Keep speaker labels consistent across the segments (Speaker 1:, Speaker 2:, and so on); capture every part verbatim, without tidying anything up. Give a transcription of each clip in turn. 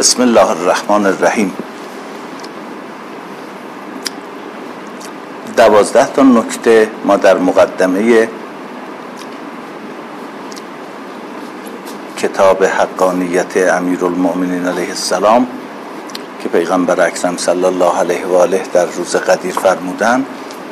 Speaker 1: بسم الله الرحمن الرحیم. دوازده تا نکته ما در مقدمه کتاب حقانیت امیرالمؤمنین علیه السلام که پیغمبر اکرم صلی الله علیه و آله در روز قدیر فرمودن،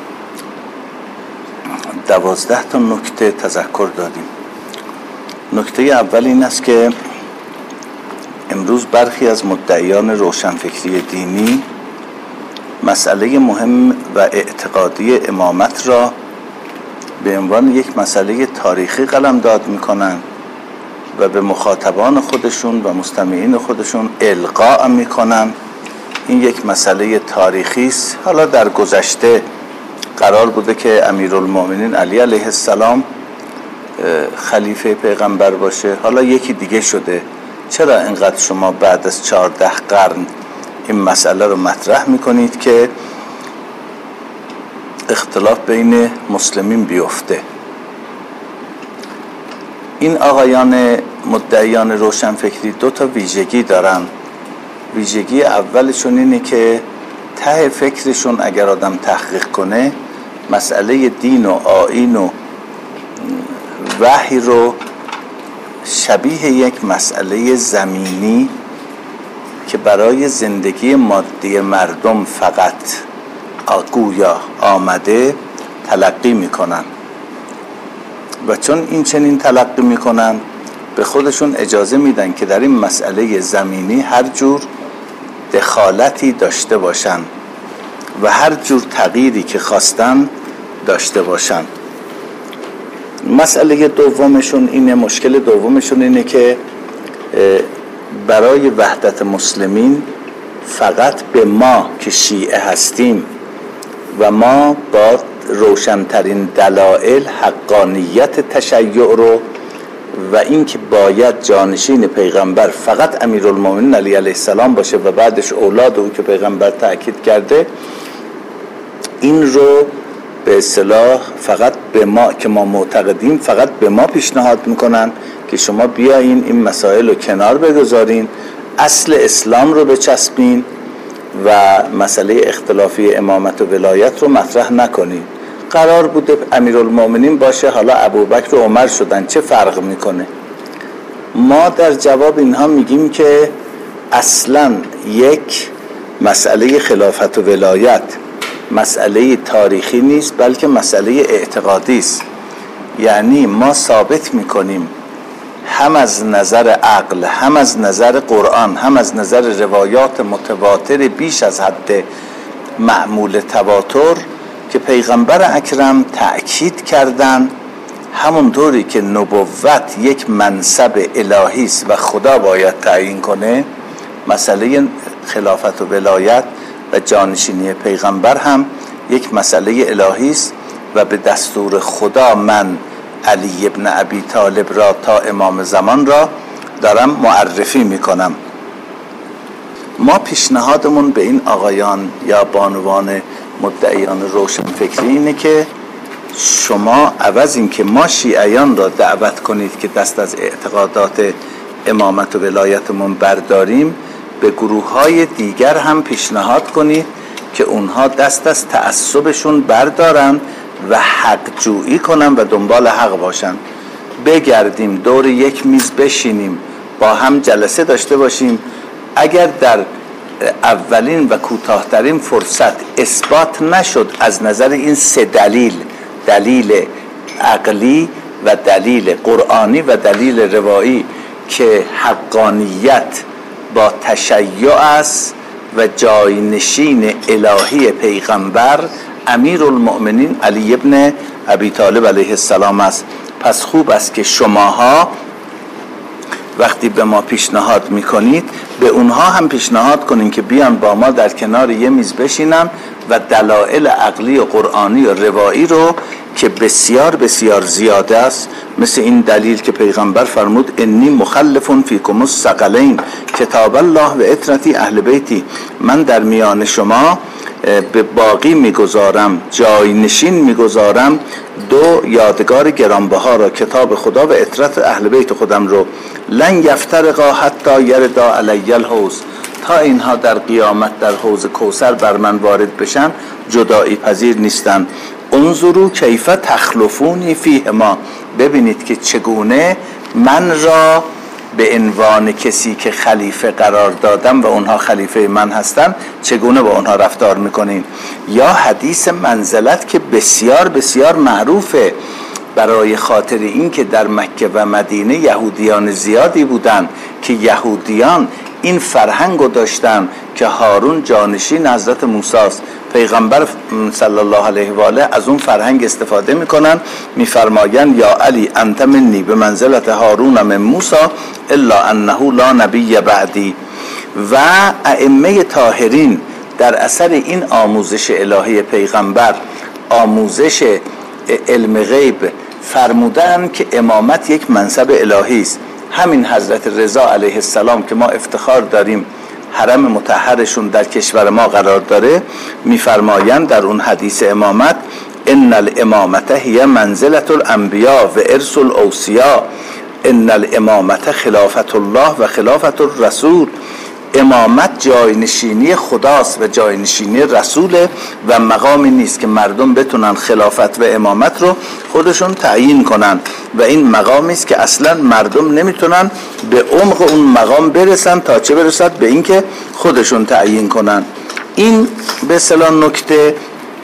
Speaker 1: دوازده تا نکته تذکر دادیم. نکته اول این است که امروز برخی از مدعیان روشنفکری دینی مسئله مهم و اعتقادی امامت را به عنوان یک مسئله تاریخی قلمداد می‌کنند و به مخاطبان خودشون و مستمعین خودشون القا می‌کنند این یک مسئله تاریخی است. حالا در گذشته قرار بوده که امیرالمؤمنین علی علیه السلام خلیفه پیغمبر باشه، حالا یکی دیگه شده. چرا اینقدر شما بعد از چهارده قرن این مسئله رو مطرح میکنید که اختلاف بین مسلمین بیفته؟ این آقایان مدعیان روشنفکری دو تا ویژگی دارن. ویژگی اولشون اینه که ته فکرشون اگر آدم تحقیق کنه مسئله دین و آیین و وحی رو شبیه یک مسئله زمینی که برای زندگی مادی مردم فقط گویا آمده تلقی میکنن و چون این چنین تلقی میکنن به خودشون اجازه میدن که در این مسئله زمینی هر جور دخالتی داشته باشن و هر جور تغییری که خواستن داشته باشن. مسئله دومشون اینه، مشکل دومشون اینه که برای وحدت مسلمین فقط به ما که شیعه هستیم و ما با روشنترین دلایل حقانیت تشیع رو و این که باید جانشین پیغمبر فقط امیرالمؤمنین علی علیه السلام باشه و بعدش اولاد او که پیغمبر تأکید کرده، این رو به اصطلاح فقط به ما که ما معتقدیم فقط به ما پیشنهاد میکنن که شما بیاین این مسائل رو کنار بگذارین، اصل اسلام رو بچسبین و مسئله اختلافی امامت و ولایت رو مطرح نکنین. قرار بوده امیرالمؤمنین باشه، حالا ابوبکر و عمر شدن، چه فرق میکنه؟ ما در جواب اینها میگیم که اصلا یک مسئله خلافت و ولایت مسئله تاریخی نیست بلکه مسئله اعتقادی است. یعنی ما ثابت میکنیم هم از نظر عقل، هم از نظر قرآن، هم از نظر روایات متواتر بیش از حد معمول تواتر که پیغمبر اکرم تأکید کردن همونطوری که نبوت یک منصب الهی است و خدا باید تعیین کنه، مسئله خلافت و ولایت و جانشینی پیغمبر هم یک مسئله الهی است و به دستور خدا من علی ابن ابی طالب را تا امام زمان را دارم معرفی میکنم. ما پیشنهادمون به این آقایان یا بانوان مدعیان روشنفکری اینه که شما عوض این که ما شیعیان را دعوت کنید که دست از اعتقادات امامت و ولایتمون برداریم، به گروه‌های دیگر هم پیشنهاد کنید که اونها دست از تعصبشون بردارن و حق جویی کنن و دنبال حق باشن. بگردیم دور یک میز بشینیم، با هم جلسه داشته باشیم. اگر در اولین و کوتاه‌ترین فرصت اثبات نشد از نظر این سه دلیل، دلیل عقلی و دلیل قرآنی و دلیل روایی، که حقانیت با تشیع است و جاینشین الهی پیغمبر امیرالمؤمنین علی ابن ابی طالب علیه السلام است، پس خوب است که شماها وقتی به ما پیشنهاد میکنید به اونها هم پیشنهاد کنین که بیان با ما در کنار یه میز بشینن و دلایل عقلی و قرآنی و روایی رو که بسیار بسیار زیاده است، مثل این دلیل که پیغمبر فرمود انی مخلف فیکم الثقلین کتاب الله و عترتی اهل بیتی، من در میان شما به باقی میگذارم، جای نشین میگذارم دو یادگار گرانبها را، کتاب خدا و عترت اهل بیت خودم رو. لن یفترقا حتی یردا علی الحوض، تا اینها در قیامت در حوض کوثر بر من وارد بشن جدایی پذیر نیستن. انظروا کیف تخلفونی فیهما، ببینید که چگونه من را به عنوان کسی که خلیفه قرار دادم و اونها خلیفه من هستن چگونه با اونها رفتار میکنین. یا حدیث منزلت که بسیار بسیار معروفه، برای خاطر این که در مکه و مدینه یهودیان زیادی بودن که یهودیان این فرهنگ رو داشتن که هارون جانشین حضرت موسی است. پیغمبر صلی الله علیه و آله از اون فرهنگ استفاده میکنن، میفرمایند یا علی انت منی به منزلت هارون من موسی الا انه لا نبی بعدی. و ائمه طاهرین در اثر این آموزش الهی پیغمبر، آموزش علم غیب، فرمودن که امامت یک منصب الهی است. همین حضرت رضا علیه السلام که ما افتخار داریم حرم مطهرشون در کشور ما قرار داره، میفرمایند در اون حدیث امامت ان الامامت هی منزلت الانبیاء و ارث الاوصیاء، ان الامامت خلافت الله و خلافت الرسول. امامت جاینشینی خداست و جاینشینی رسوله و مقامی نیست که مردم بتونن خلافت و امامت رو خودشون تعیین کنن و این مقامی است که اصلا مردم نمیتونن به عمق اون مقام برسن تا چه برسد به این که خودشون تعیین کنن. این به اصطلاح نکته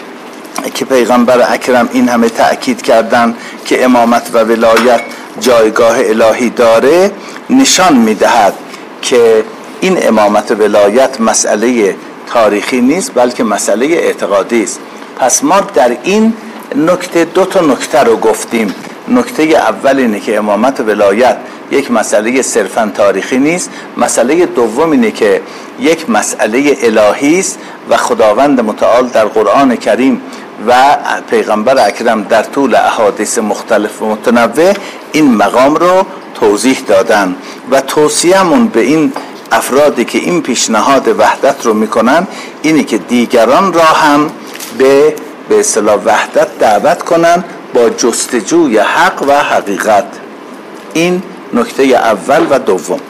Speaker 1: که پیغمبر اکرم این همه تأکید کردن که امامت و ولایت جایگاه الهی داره نشان میدهد که این امامت و ولایت مسئله تاریخی نیست بلکه مسئله اعتقادی است. پس ما در این نکته دو تا نکته رو گفتیم. نکته اول اینه که امامت و ولایت یک مسئله صرفاً تاریخی نیست. مسئله دوم اینه که یک مسئله الهی است و خداوند متعال در قرآن کریم و پیغمبر اکرم در طول احادیث مختلف و متنوع این مقام رو توضیح دادن و توصیه‌مون به این افرادی که این پیشنهاد وحدت رو میکنن اینی که دیگران را هم به به اصطلاح وحدت دعوت کنن با جستجوی حق و حقیقت. این نکته اول و دوم.